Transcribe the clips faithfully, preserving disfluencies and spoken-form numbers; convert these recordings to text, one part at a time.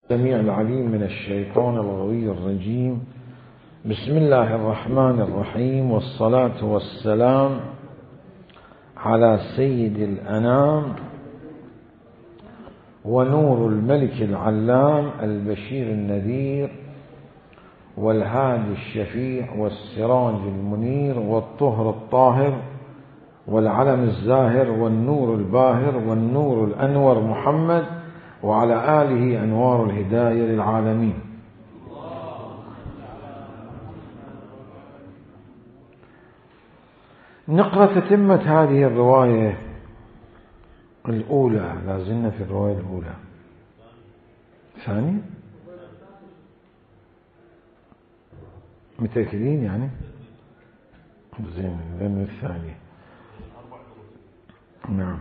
السميع العليم من الشيطان الغوي الرجيم. بسم الله الرحمن الرحيم، والصلاة والسلام على سيد الأنام ونور الملك العلام البشير النذير والهادي الشفيع والسراج المنير والطهر الطاهر والعلم الزاهر والنور الباهر والنور الأنور محمد وعلى آله أنوار الهداية للعالمين. نقرأ تتمة هذه الرواية الأولى، لازلنا في الرواية الأولى. ثاني متأكدين يعني زين لأن الثانية نعم.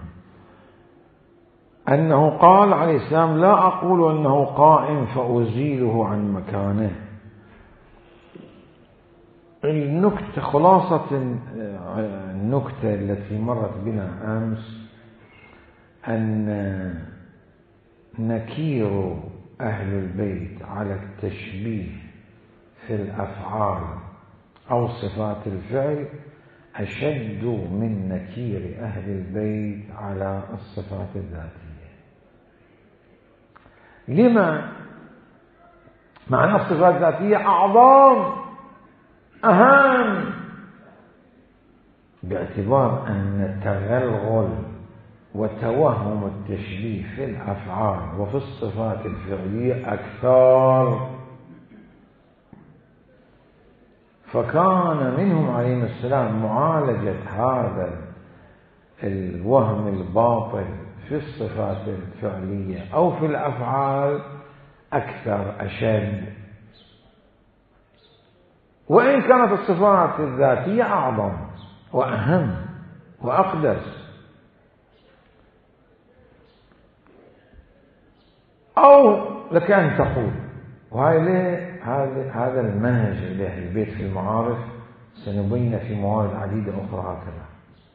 أنه قال عليه السلام: لا أقول أنه قائم فأزيله عن مكانه. النكتة خلاصة النكتة التي مرت بنا أمس أن نكير أهل البيت على التشبيه في الأفعال أو صفات الفعل أشد من نكير أهل البيت على الصفات الذاتية. لما؟ معنى الصفات الذاتية أعظم أهم، باعتبار أن تغلغل وتوهم التشبيه في الأفعال وفي الصفات الفعلية أكثر. فكان منهم عليه السلام معالجة هذا الوهم الباطل في الصفات الفعلية أو في الأفعال أكثر أشد، وإن كانت الصفات الذاتية أعظم وأهم وأقدس. أو لك أن تقول، وهذا هذا المنهج لأهل البيت في المعارف سنبين في موارد عديدة أخرى هكذا.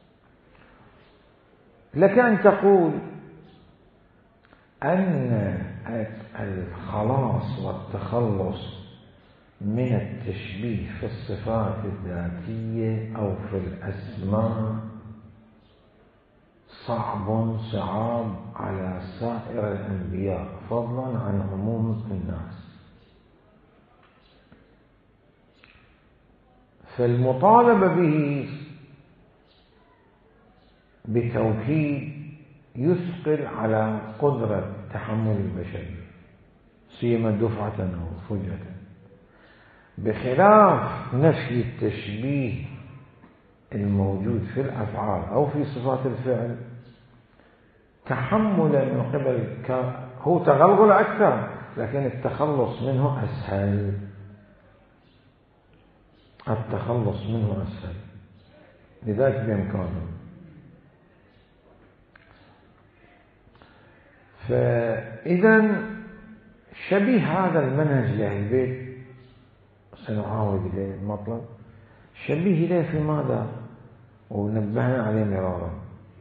لك أن تقول أن الخلاص والتخلص من التشبيه في الصفات الذاتية أو في الأسماء صعب صعاب على سائر الأنبياء فضلا عن عموم الناس. فالمطالبة به بتوكيد يثقل على قدرة تحمل البشرية، سيما دفعة أو فجأة، بخلاف نفي التشبيه الموجود في الأفعال أو في صفات الفعل تحملا من قبل هو تغلغل أكثر، لكن التخلص منه أسهل. التخلص منه أسهل، لذلك بإمكانه. فإذا شبيه هذا المنهج لأهل البيت، سنعاود إليه المطلب، شبيه إليه في ماذا؟ ونبهنا عليه مرارا.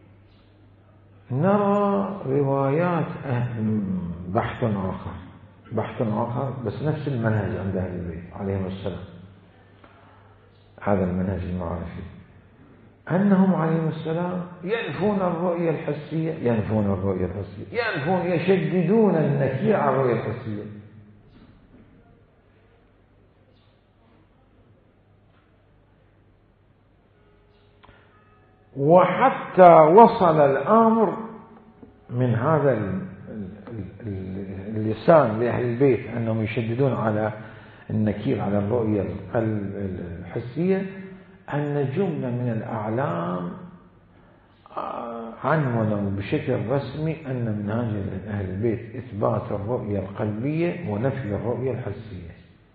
نرى روايات بحث آخر بحث آخر بس نفس المنهج عند أهل البيت عليهم السلام، هذا المنهج المعرفي، أنهم عليهم السلام ينفون الرؤية الحسية ينفون الرؤية الحسية ينفون يشددون النكير على الرؤية الحسية. وحتى وصل الأمر من هذا اللسان لأهل البيت أنهم يشددون على النكير على الرؤية الحسية أن جملة من الأعلام عنونوا بشكل رسمي أن منهج أهل البيت إثبات الرؤية القلبية ونفي الرؤية الحسية،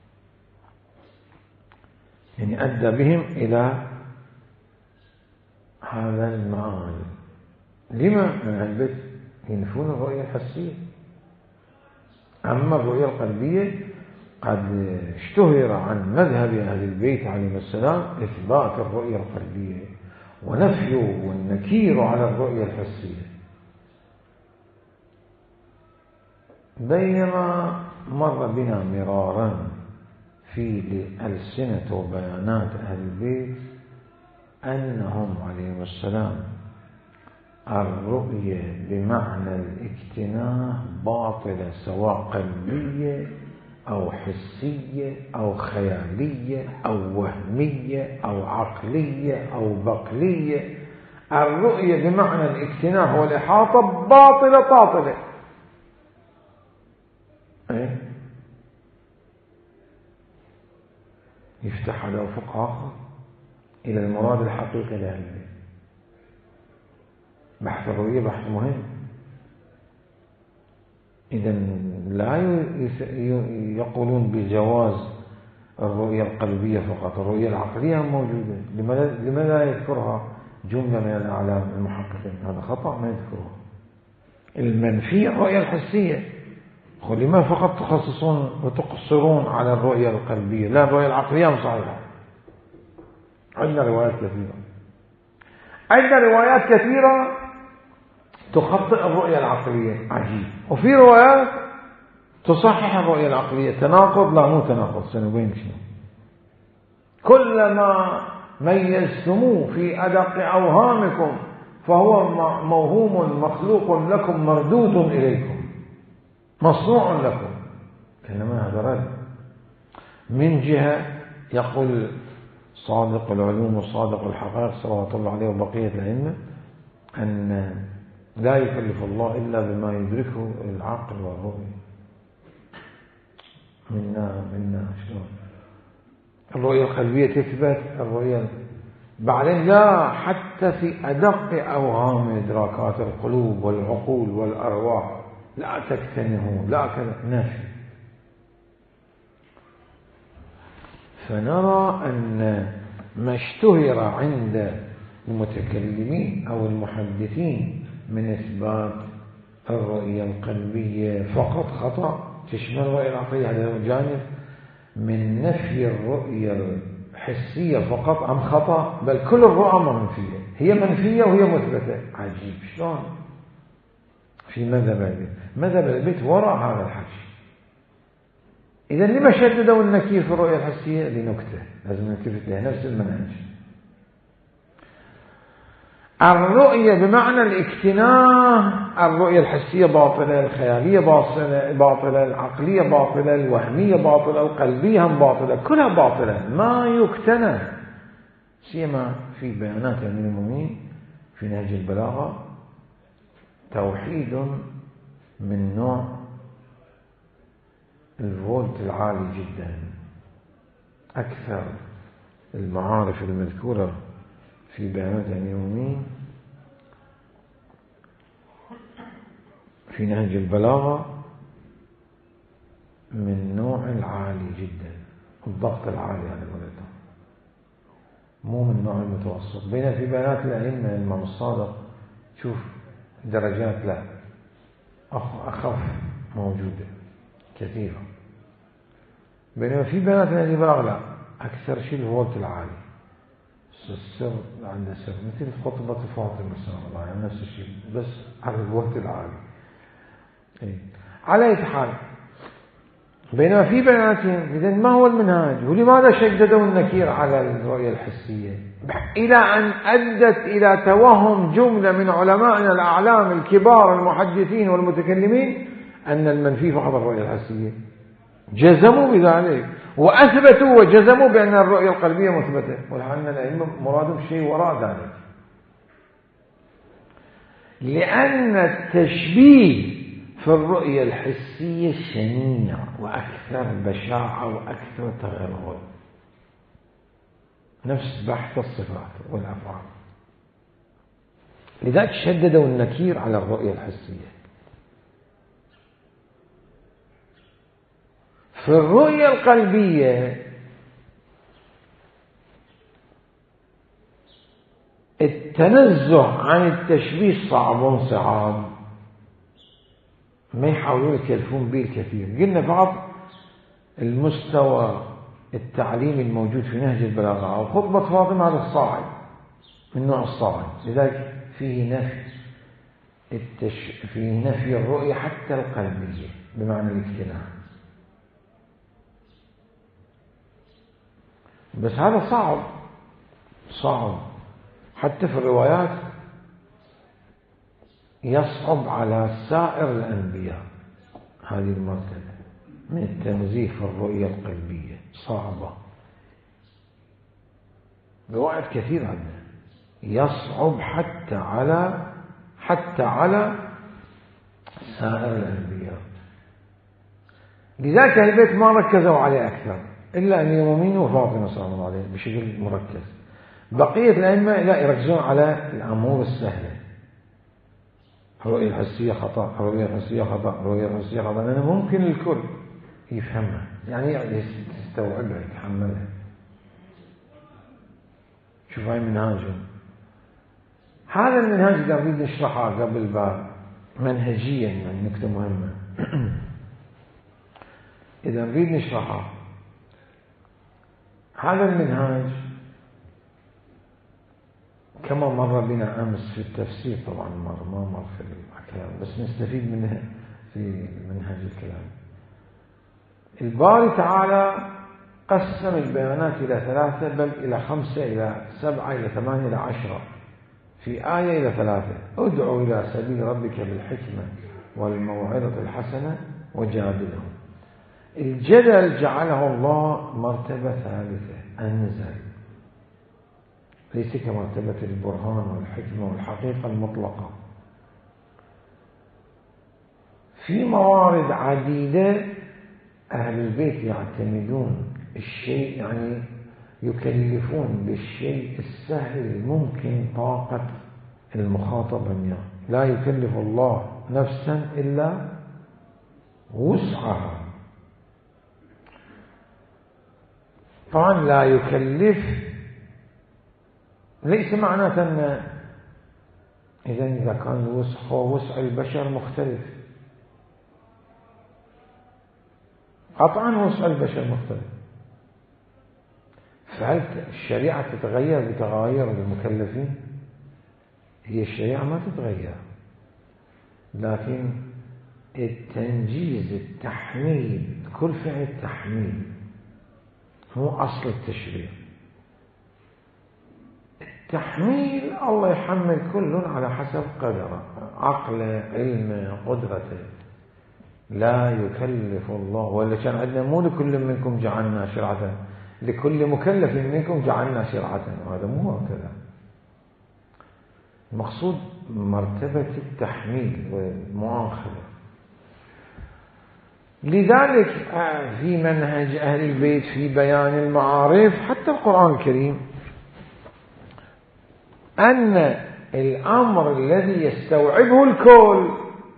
يعني أدى بهم إلى هذا المعاني. لما أهل البيت ينفون الرؤية الحسية؟ أما الرؤية القلبية قد اشتهر عن مذهب أهل البيت عليهم السلام إثبات الرؤية القلبية ونفي والنكير على الرؤية الحسية. بينما مر بنا مرارا في ألسنة وبيانات أهل البيت أنهم عليهم السلام الرؤية بمعنى الاكتناء باطلة، سواء قلبية أو حسية أو خيالية أو وهمية أو عقلية أو بقلية. الرؤية بمعنى الاكتناء والإحاطة باطلة باطلة. إيه؟ يفتح على أفق آخر إلى المراد الحقيقي لأهله. بحث الرؤية بحث مهم. إذن لا يقولون بجواز الرؤية القلبية فقط، الرؤية العقلية موجودة. لماذا لا يذكرها جملة من الأعلام المحققين؟ هذا خطأ، ما يذكرها. المنفي الرؤية الحسية. لما فقط تخصصون وتقصرون على الرؤية القلبية؟ لا، الرؤية العقلية صحيحة. عندنا روايات كثيرة عندنا روايات كثيرة تخطئ الرؤية العقلية، عجيب. وفي روايات تصحح الرؤية العقلية. تناقض؟ لا، مو تناقض، سنبين شنو. كلما ميزتموه في أدق أوهامكم فهو موهوم مخلوق لكم مردود إليكم، مصنوع لكم. كلما هذا رد. من جهة يقول صادق العلوم وصادق الحقائق صلوات الله عليه وبقية الأئمة أن لا يكلف الله إلا بما يدركه العقل والرؤية. منا منا شلون الرؤية القلبية تثبت، الرؤية بعدين لا، حتى في أدق أوهام إدراكات القلوب والعقول والأرواح لا تكتنه، لا كذا، نافي. فنرى أن ما اشتهر عند المتكلمين أو المحدثين من إثبات الرؤية القلبية فقط خطأ. تشمل الرؤية العقلية هذا الجانب. من نفي الرؤية الحسية فقط أم خطأ، بل كل الرؤى منفية، هي منفية وهي مثبتة. عجيب شلون في مذهب البيت. مذهب البيت وراء هذا الحكي. إذا لما شددوا النكير في الرؤية الحسية؟ لنكتة لازم نلتفت لها، نفس المنهج. الرؤية بمعنى الاكتناء، الرؤية الحسية باطلة، الخيالية باطلة، العقلية باطلة، الوهمية باطلة، القلبية هم باطلة، كلها باطلة ما يكتنى. سيما في بيانات أمير المؤمنين في نهج البلاغة توحيد من نوع الفولت العالي جدا. أكثر المعارف المذكورة في بيانات أمير المؤمنين في نهج البلاغة من نوع العالي جدا، الضغط العالي على الولد، مو من نوع المتوسط. بين في بيانات الأئمة الإمام الصادق شوف درجات لا أخف موجودة كثيرة، بينما في بيانات نهج البلاغة لا، أكثر شيء الفولت العالي. السر عند السر مثل خطبة فاطمة صلى الله عليه وسلم، نفس الشيء بس على الوقت العالي. إيه. على أي حال، بينما في بياناتهم إذن ما هو المنهاج؟ ولماذا شددوا النكير على الرؤية الحسية؟ إلى أن أدت إلى توهم جملة من علمائنا الأعلام الكبار المحدثين والمتكلمين أن المنفي فقط الرؤية الحسية. جزموا بذلك وأثبتوا وجزموا بأن الرؤية القلبية مثبتة، ولعل الأئمة مرادهم شيء وراء ذلك. لأن التشبيه في الرؤية الحسية شنيع وأكثر بشاعة وأكثر تغرغر، نفس بحث الصفات والأفعال. لذلك شددوا النكير على الرؤية الحسية. في الرؤية القلبية التنزه عن التشبيه صعب صعب، ما يحاولون يكلفون به الكثير. قلنا بعض المستوى التعليمي الموجود في نهج البلاغة أو خطبة فاطمة هذا الصاعد من نوع الصاعد، لذلك فيه نفي التش... فيه نفي الرؤية حتى القلبية، بمعنى الاجتناع. بس هذا صعب صعب حتى في الروايات يصعب على سائر الأنبياء هذه المرتبة من التنزيه في الرؤية القلبية، صعبة. روايات كثيرة عنها يصعب حتى على حتى على سائر الأنبياء. لذلك أهل البيت ما ركزوا عليه أكثر إلا أن يومين وفاطمة صلى الله عليه بشكل مركز. بقية الأئمة لا يركزون على الأمور السهلة، الرؤية الحسية خطأ، الرؤية الحسية خطأ، الرؤية الحسية خطأ، لأنه ممكن الكل يفهمها، يعني يستوعبها يتحملها. شوف هاي منهاجهم. هذا المنهاج إذا نريد نشرحه قبل باب منهجيا، يعني نكتة مهمة إذا نريد نشرحه. هذا المنهاج كما مر بنا أمس في التفسير، طبعا مر ما مر في الكلام، بس نستفيد منه في منهج الكلام. الباري تعالى قسم البيانات إلى ثلاثة، بل إلى خمسة، إلى سبعة، إلى ثمانية، إلى عشرة، في آية إلى ثلاثة. ادعوا إلى سبيل ربك بالحكمة والموعظة الحسنة وجادلهم. الجدل جعله الله مرتبة ثالثة، أنزل، ليس كمرتبة البرهان والحكمة والحقيقة المطلقة. في موارد عديدة أهل البيت يعتمدون الشيء، يعني يكلفون بالشيء السهل الممكن طاقة المخاطب أن، لا يكلف الله نفسا إلا وسعها. طبعا لا يكلف ليس معناته أن إذا إذا كان الوسع وسع البشر مختلف، قطعا وسع البشر مختلف. فهل الشريعة تتغير بتغير المكلفين؟ هي الشريعة ما تتغير، لكن التنجيز التحميل، كل فعل تحميل هو أصل التشريع. التحميل الله يحمل كل على حسب قدره، عقله، علمه، قدرته. لا يكلف الله، ولا كان عندنا مو لكل منكم جعلنا شرعة، لكل مكلف منكم جعلنا شرعة، وهذا مو هكذا. المقصود مرتبة التحميل والمؤاخذة. لذلك في منهج أهل البيت في بيان المعارف حتى القرآن الكريم أن الأمر الذي يستوعبه الكل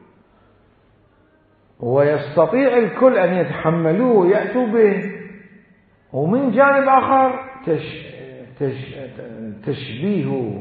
ويستطيع الكل أن يتحملوه ويأتوا به، ومن جانب آخر تش تش تشبيه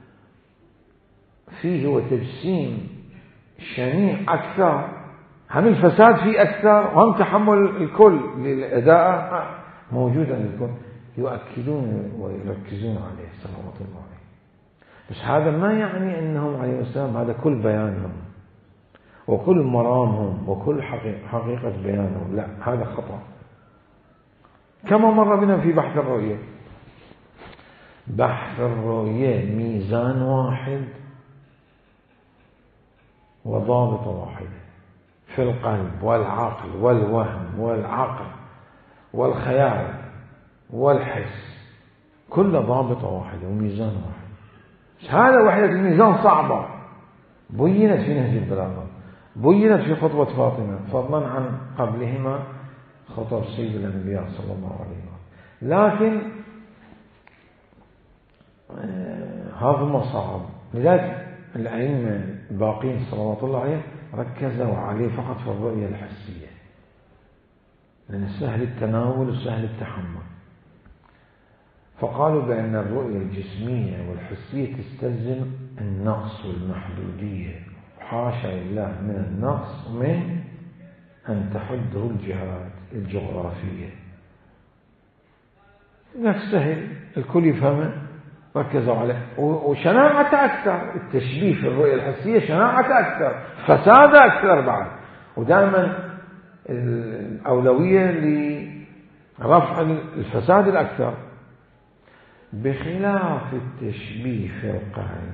فيه وتجسيم شنيع أكثر، هم الفساد فيه أكثر وهم تحمل الكل للأداء موجود عند الكل، يؤكدون ويركزون عليه صلوات الله عليه. بس هذا ما يعني أنهم عليه السلام هذا كل بيانهم وكل مرامهم وكل حقيقة, حقيقة بيانهم، لا، هذا خطأ. كما مر بنا في بحث الرؤية، بحث الرؤية ميزان واحد وضابط واحد في القلب والعقل والوهم والعقل والخيال والحس، كل ضابط واحد وميزان واحد. هذا وحدة الميزان صعبة، بينت في نهج البلاغة، بينت في خطبة فاطمة، فضلا عن قبلهما خطب سيد الأنبياء صلى الله عليه وسلم. لكن هذا ما صعب. لذلك الأئمة الباقين صلوات الله عليهم ركزوا عليه فقط في الرؤية الحسية، لأن سهل التناول وسهل التحمل. فقالوا بأن الرؤية الجسمية والحسية تستلزم النقص والمحدودية، حاشا لله من النقص ومن أن تحده الجهات الجغرافية. نفس سهل الكل يفهمه، ركزوا عليه. وشناعة أكثر، التشبيه في الرؤية الحسية شناعة أكثر، فساد أكثر بعد. ودائما الأولوية لرفع الفساد الأكثر، بخلاف التشبيه في القلب.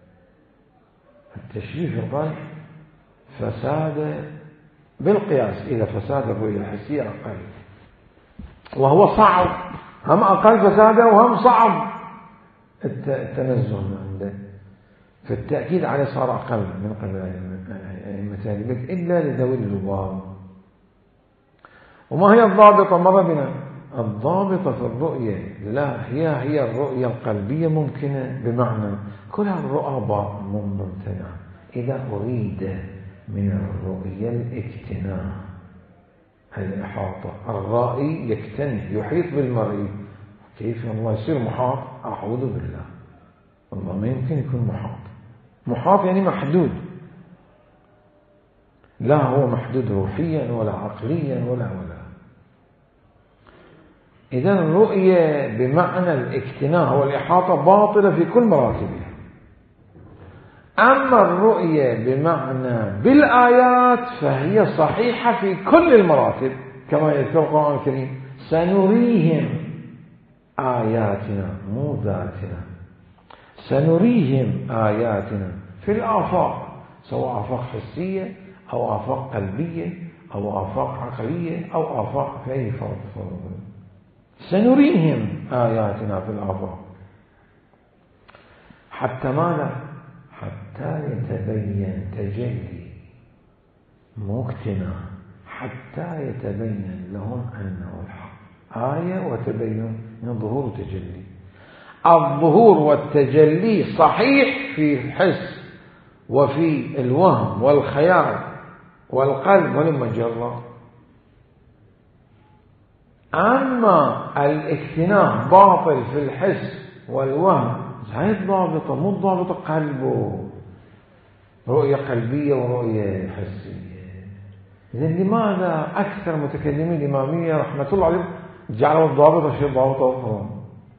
التشبيه في القلب فساد بالقياس إلى فساد الرؤية الحسية أقل، وهو صعب، هم أقل فسادا وهم صعب التنزه من عنده، فالتأكيد عليه صار أقل من قبل أئمة أهل البيت إلا لذوي اللباب. وما هي الضابطة؟ مر بنا الضابطة في الرؤية لا هي هي الرؤية القلبية ممكنة، بمعنى كل الرؤى ممتنعة إذا أريد من الرؤية الاكتناء، الإحاطة. الرائي يكتني يحيط بالمرئي، كيف الله يصير محاط؟ أعوذ بالله، والله ما يمكن يكون محاط. محاط يعني محدود، لا هو محدود روحيا ولا عقليا ولا ولا. إذن الرؤية بمعنى الاكتناء والإحاطة باطلة في كل مراتبها. أما الرؤية بمعنى بالآيات فهي صحيحة في كل المراتب، كما يذكر القرآن الكريم سنريهم آياتنا، مو ذاتنا، سنريهم آياتنا في الآفاق، سواء آفاق حسية أو آفاق قلبية أو آفاق عقلية أو آفاق في أي فرق. سنريهم آياتنا في الآفاق حتى ماذا؟ حتى يتبين تجلي مقتنع، حتى يتبين لهم أنه الحق. آية وتبين من ظهور وتجلي. الظهور والتجلي صحيح في الحس وفي الوهم والخيال والقلب والمجرة، أما الاكتناء باطل في الحس والوهم. هاي ضابطة، مو ضابطة قلبه، رؤية قلبية ورؤية حسية. إذن لماذا أكثر متكلمين الإمامية رحمة الله عليهم جعلوا الضابطة شيء ضابطة أخرى؟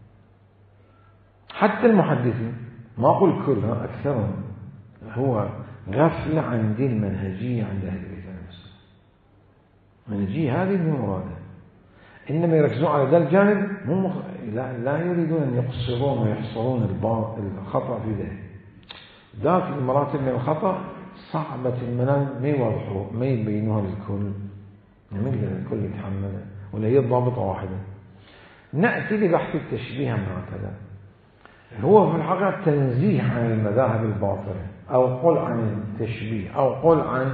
حتى المحدثين، ما أقول كلها، أكثرهم، هو غفلة عن دين المنهجية عند أهل البيت نفسه. المنهجية هذه من مراده، إنما يركزون على ذا الجانب، مو لا, لا يريدون أن يقصرون ويحصرون الخطأ في ذلك. ذاك المراتب من الخطأ صعبة المنام ما يوضحوا ما يبينوها للكل، نمل الكل يتحملها، ولا هي ضابطة واحدة. نأتي لبحث التشبيه هكذا، هو في الحقيقة تنزيه عن المذاهب الباطلة، أو قل عن التشبيه، أو قل عن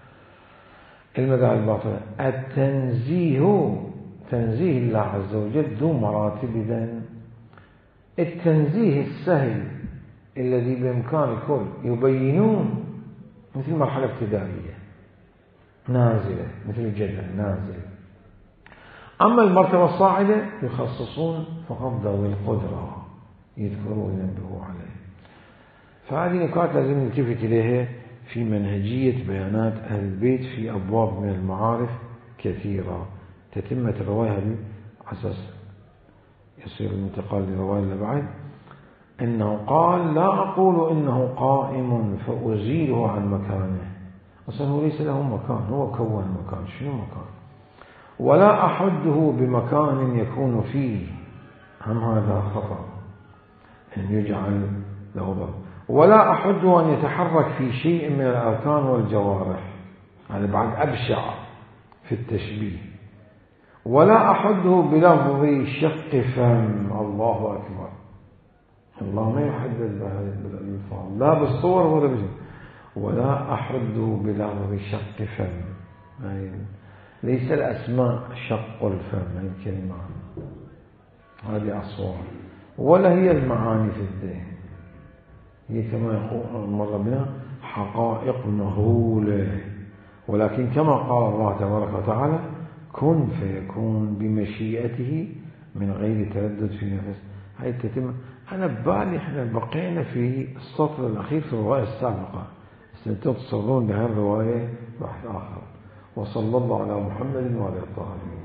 المذاهب الباطلة. التنزيه تنزيه الله عز وجل ذو مراتب. إذن التنزيه السهل الذي بإمكان الكل يبينون مثل مرحلة ابتدائية نازلة، مثل الجدل نازلة. أما المرتبة الصاعدة يخصصون فقط ذوي القدرة، يذكروا وينبهوا عليه. فهذه نقاط لازم نلتفت إليها في منهجية بيانات أهل البيت في أبواب من المعارف كثيرة. تتمة الرواية هذه أساس يصير الانتقال للرواية اللي بعد، إنه قال لا أقول إنه قائم فأزيله عن مكانه. أصلا هو ليس له مكان، هو كون مكان. شنو مكان؟ ولا أحده بمكان يكون فيه، هم هذا خطأ أن يجعل له ضرب. ولا أحده أن يتحرك في شيء من الأركان والجوارح، هذا يعني بعد أبشع في التشبيه. ولا أحده بلفظ شق فم. الله أكبر، الله ما يحدد بهذه الألفاظ لا بالصور ولا بالجن. ولا أحده بلفظ شق فم، ليس الأسماء شق الفم، هذه الكلمة هذه أصوات، ولا هي المعاني في الذهن، هي كما يقول مر بنا حقائق مهولة. ولكن كما قال الله تبارك وتعالى كن فيكون بمشيئته من غير تردد في نفس. هاي تتم. أنا ببالي إحنا بقينا في السطر الأخير في الرواية السابقة، سنتصلون بهذه الرواية بحث آخر. وصلى الله على محمد وعلى آله.